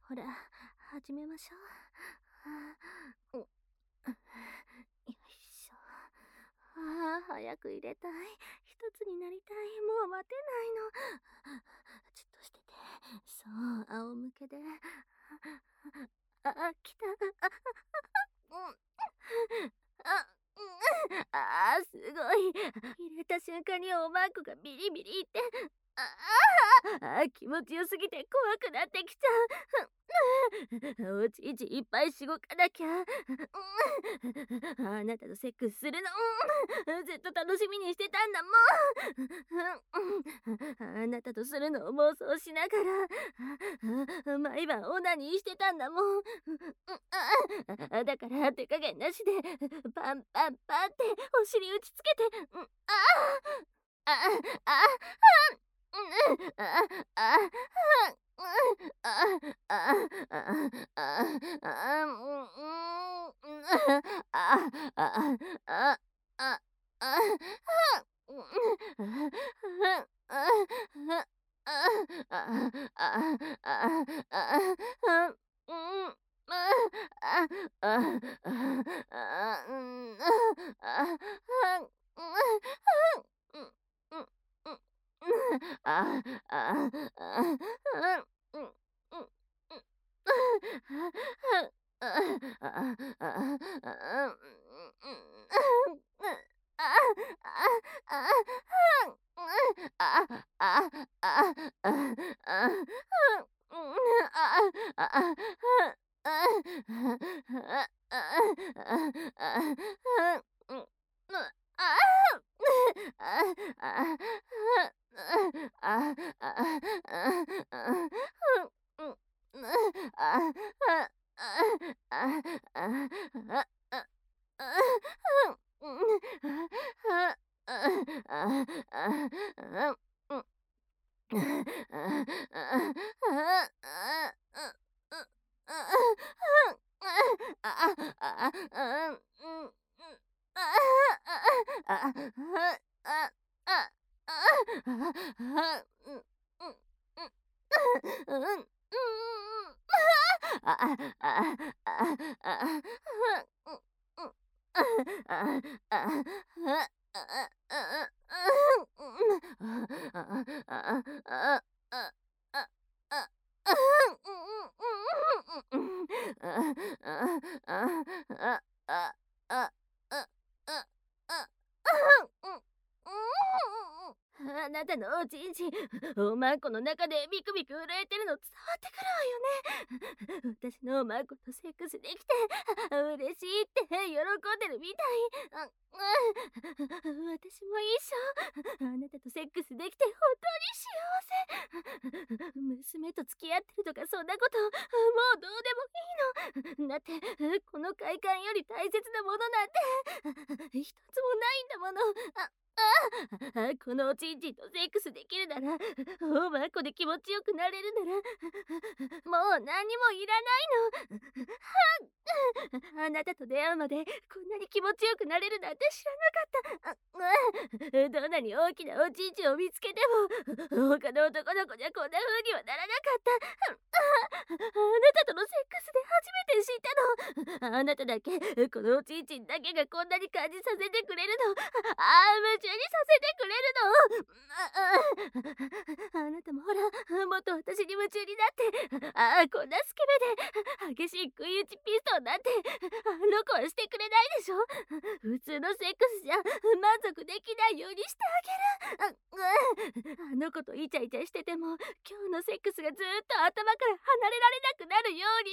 ほら、始めましょう。よいしょ。早く入れたい。一つになりたい。もう待てないの。じっとしてて。そう、仰向けで。来た。すごい。入れた瞬間におまんこがビリビリって。気持ちよすぎて怖くなってきちゃう。おちいちいっぱいしごかなきゃ。あなたとセックスするの、ずっと楽しみにしてたんだもん。あなたとするのを妄想しながら毎晩オナニーしてたんだもん。だから手加減なしでパンパンパンってお尻打ちつけて、ああああなたのおちんちん、おまんこの中でビクビク震えてるの伝わってくるわよね。私のおまんことセックスできて嬉しいって喜んでるみたい。私も一緒。あなたとセックスできて本当に幸せ。娘と付き合ってるとかそんなこともうどうでもいいの。だってこの快感より大切なものなんて一つもないんだもの。このおちんちんとセックスできるなら、おまんこで気持ちよくなれるなら、もう何もいらないの。あなたと出会うまでこんなに気持ちよくなれるなんて知らなかった。どんなに大きなおちんちんを見つけても他の男の子じゃこんな風にはならなかった。あなたとのセックスで初めて知ったの。あなただけ、このおちんちんだけがこんなに感じさせてくれるの。夢中にさせてくれるの。あなたもほら、もっと私に夢中になって、こんなスケベで激しい食い打ちピストンなんてあの子はしてくれないでしょ。普通のセックスじゃ満足できないようにしてあげる。あの子とイチャイチャしてても今日のセックスがずーっと頭から離れられなくなるように。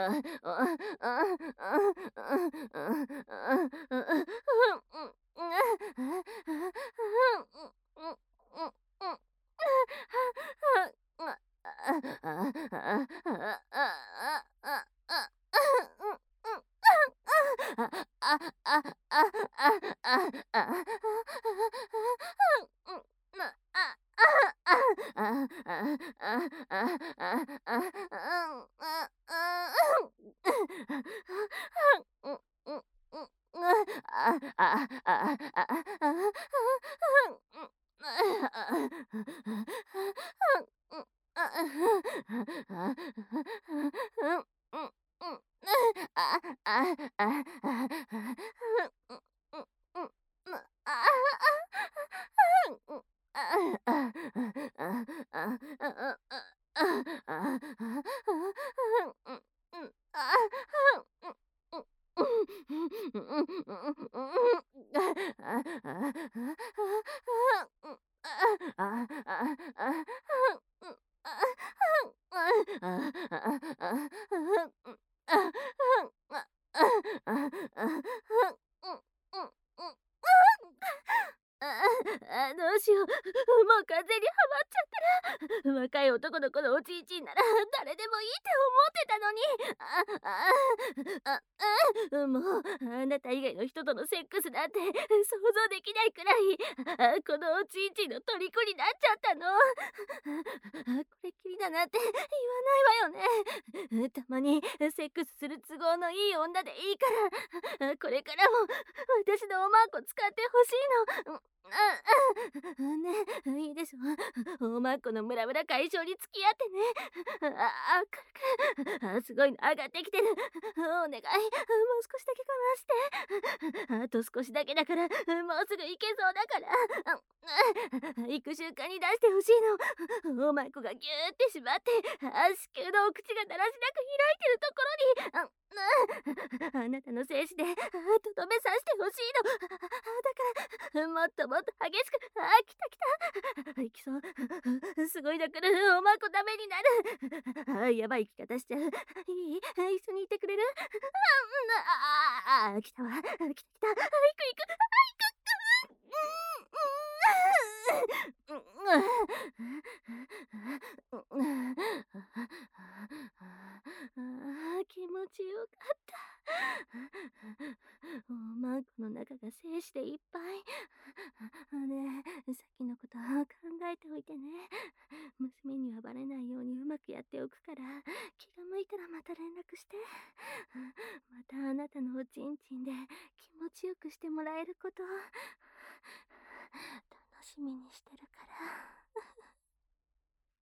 どうしよう。もう完全にハマっちゃったら。若い男の子のおじいちんなら誰でもいいって思ってたのに。もうあなた以外の人とのセックスなんて想像できないくらいこのおちんちんの虜になっちゃったの。これっきりだなって言わないわよね。たまにセックスする都合のいい女でいいからこれからも私のおまんこ使ってほしいの。ね、いいでしょ。おまんこのムラムラ解消に付き合ってね。すごいの上がってきてる。お願い、もう少しだけ我慢して。あと少しだけだから、もうすぐ行けそうだから。行く瞬間に出してほしいの。おまんこがギューってしまって、子宮のお口がだらしなく開いてるところに、あなたの精子でとどめさせてほしいの。だからもっともっと激しく。来た来た。行きそう。すごいだからおまんこダメになる。やばい生き方しちゃう。いい、一緒にいてくれる？来たわ。来た来た。行く行く。気持ちよかった。おまんこの中が精子でいっぱい。ねえ、さっきのこと考えておいてね。娘にはバレないようにうまくやっておくから、気が向いたらまた連絡して。またあなたのおちんちんで気持ちよくしてもらえること楽しみにしてる。